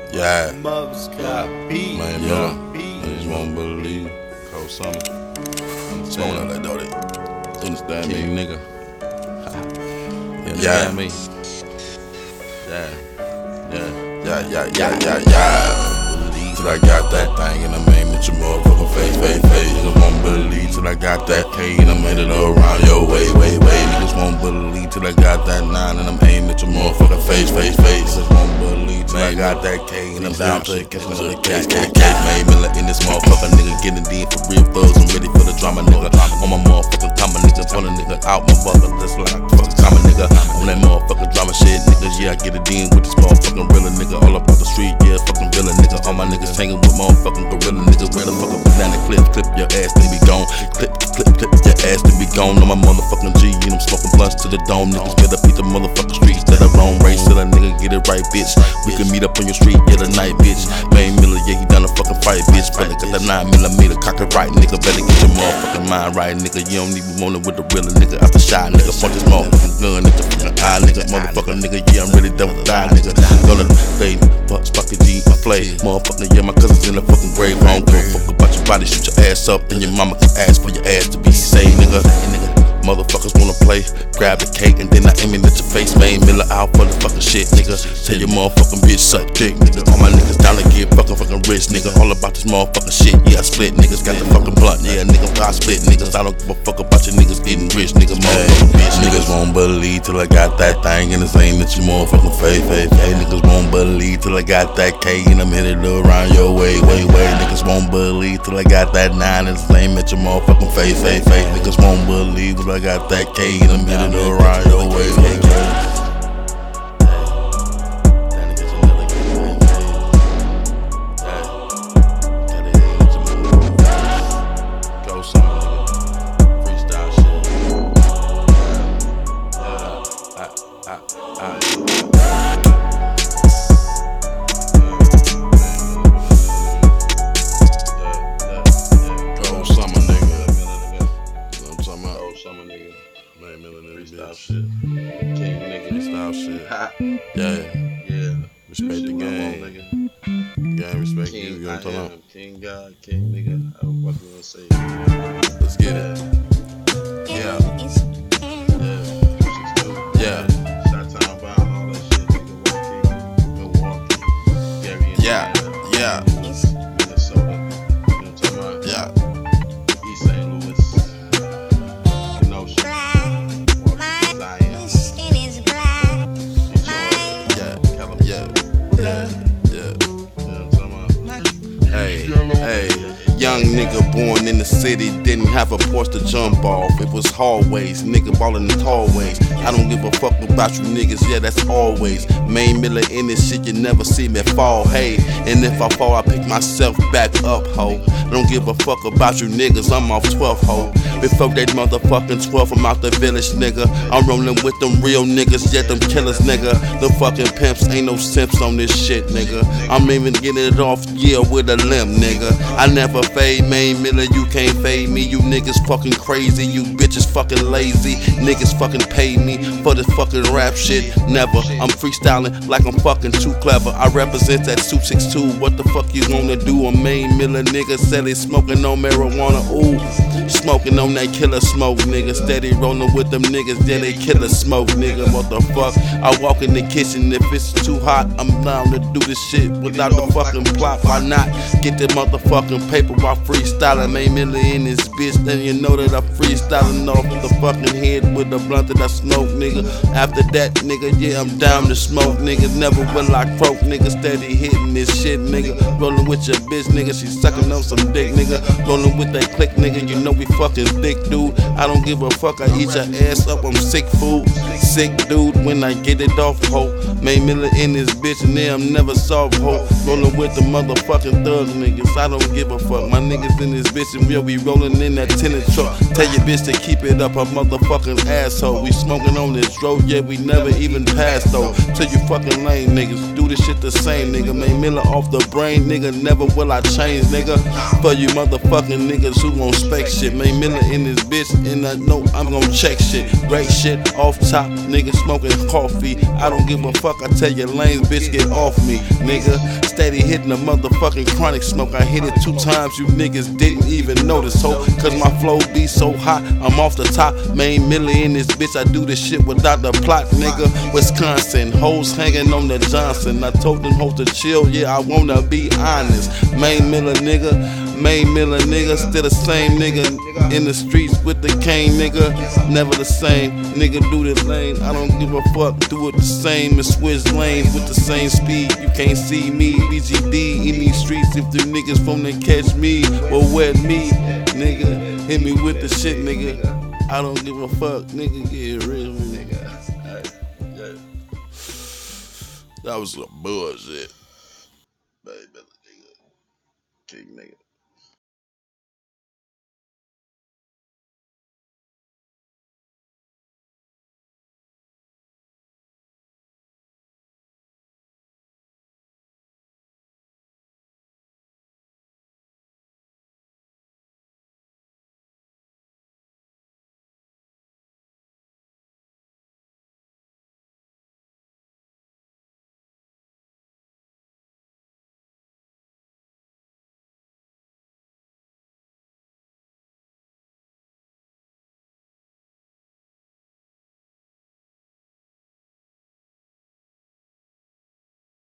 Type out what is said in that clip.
Yeah. Man, Yeah. I just won't believe. Cold summer. Smoking out that dough. You understand me, nigga? You Yeah. understand me? Yeah. Till I got that thing and I made it your motherfucking face. Niggas won't believe till I got that K and I made it all around your way. Niggas won't believe till I got that 9 and I'm aiming at your motherfucking face. Niggas won't believe till I got that K and I'm down to catch another case. Made Miller in this motherfucker, nigga getting deep for real thugs. I'm ready for the drama, nigga. On my motherfucking comma, nigga. Put a nigga out my bucket, that's like fucking comma, nigga. On that motherfucking drama shit, niggas. Yeah, I get it in with this motherfucking real nigga. All about the street, yeah, fucking villain, nigga. All my niggas hanging with motherfucking gorilla, nigga. Where the fuck up banana clip your ass, then be gone. Clip your ass, then be gone. On my motherfucking G, and I'm smoking blunts to the dome. Niggas better beat the motherfucking streets that I roam. Race till a nigga get it right, bitch. We can meet up on your street, yeah, tonight, bitch. Main Miller, yeah, he done a fucking fight, bitch. Better get the 9mm, cock it right, nigga. Better get your motherfucking mind right, nigga. You don't even want it with the real nigga. After shot, nigga. Fuck this motherfucking gun, nigga. Fucking eye, nigga. Motherfucking nigga, yeah, I'm really done with die, nigga. Gonna fade, fucking G, I play. Motherfucker, yeah, my cousin's in the fucking grave. I don't give a fuck about your body, shoot your ass up. Then your mama can ask for your ass to be saved, nigga. Motherfuckers wanna play, grab the cake and then I aim it at your face. Main Miller out for the fucking shit, nigga. Tell your motherfucking bitch suck dick, nigga. All my niggas down to get fucking rich, nigga. All about this motherfucking shit, yeah, I split niggas. Got the fucking blunt, yeah, nigga, I split niggas. I don't give a fuck about your niggas getting rich, nigga. Motherfucking bitch, niggas won't believe till I got that thing and it's aimed at your motherfucking face. Niggas won't believe till I got that K and I'm headed around your way. Niggas won't believe till I got that 9 and it's aimed at your motherfucking face. Niggas won't believe till I got that K and I'm headed around your way. Go summer, nigga. Freestyle shit. Go summer, nigga. I'm talking about old summer, nigga. Man, Miller, freestyle shit. King, nigga. Freestyle shit. Yeah. Respect the game. Game, respect King, you. You know what I'm talking about? King God, King nigga. I was fucking gonna say. Let's get it. Yeah. Shot-Town Bound, all that shit, nigga. Milwaukee, Gary, Yeah. Minnesota. You know what I'm talking about? Yeah. East St. Louis, Kenosha, Zion, Yeah. you know what I'm talking about? Hey, young nigga born in the city, didn't have a porch to jump off. It was hallways, nigga ballin' in hallways. I don't give a fuck about you niggas, yeah, that's always. Main Miller in this shit, you never see me fall, hey. And if I fall, I pick myself back up, ho. I don't give a fuck about you niggas, I'm off 12, ho. Before that motherfucking 12, I'm out the village, nigga. I'm rolling with them real niggas, yeah, them killers, nigga. The fucking pimps, ain't no simps on this shit, nigga. I'm even getting it off, yeah, with a limb, nigga. I never fade, Main Miller, you can't fade me. You niggas fucking crazy, you bitches fucking lazy. Niggas fucking pay me for this fucking rap shit, never. I'm freestyling like I'm fucking too clever. I represent that Soup 6'2", what the fuck you gonna do? A Main Miller nigga said he smoking on marijuana, ooh. Smoking on that killer smoke, nigga. Steady rolling with them niggas, yeah, they killer smoke, nigga. What the fuck? I walk in the kitchen, if it's too hot, I'm down to do this shit without the fucking plot. Why not get the motherfucking paper while freestyling? Main Miller in this bitch, then you know that I'm freestyling off the fucking head with the blunt that I smoke, nigga. After that, nigga, yeah, I'm down to smoke, nigga. Never will I croak, nigga. Steady hitting this shit, nigga. Rolling with your bitch, nigga. She sucking on some dick, nigga. Rolling with that click, nigga. You know we fucking thick, dude. I don't give a fuck. I eat your ass up. I'm sick food, sick dude. When I get it off, ho. Main Miller in this bitch, and then I'm never soft, ho. Rolling with the motherfucking thug niggas. I don't give a fuck. My niggas in this bitch and we'll be rolling in that tenant truck. Tell your bitch to keep it up, her motherfucking asshole. We smoking on this road, yeah, we never even passed though. Tell you fucking lame niggas, do this shit the same, nigga. May Miller off the brain, nigga, never will I change, nigga. For you motherfucking niggas who won't spec shit. May Miller in this bitch, and I know I'm gon' check shit. Great shit, off top, nigga, smoking coffee. I don't give a fuck, I tell your lanes, bitch, get off me, nigga. Steady hitting the motherfucking chronic smoke. I hit it 2 times, you niggas didn't even notice, ho. Cause my flow be so hot, I'm off the top. May Miller in this bitch, I do this shit without the plot, nigga. Wisconsin, hoes hanging on the Johnson. I told them hoes to chill, yeah, I wanna be honest. May Miller nigga, May Miller nigga, still the same nigga in the streets with the cane nigga. Never the same, nigga do the lane. I don't give a fuck, do it the same as switch lanes with the same speed. You can't see me, BGD in these streets. If the niggas wanna catch me or wet me, nigga, hit me with the shit, nigga. I don't give a fuck, nigga, get real with me, nigga. That was some bullshit. Baby, nigga. King nigga.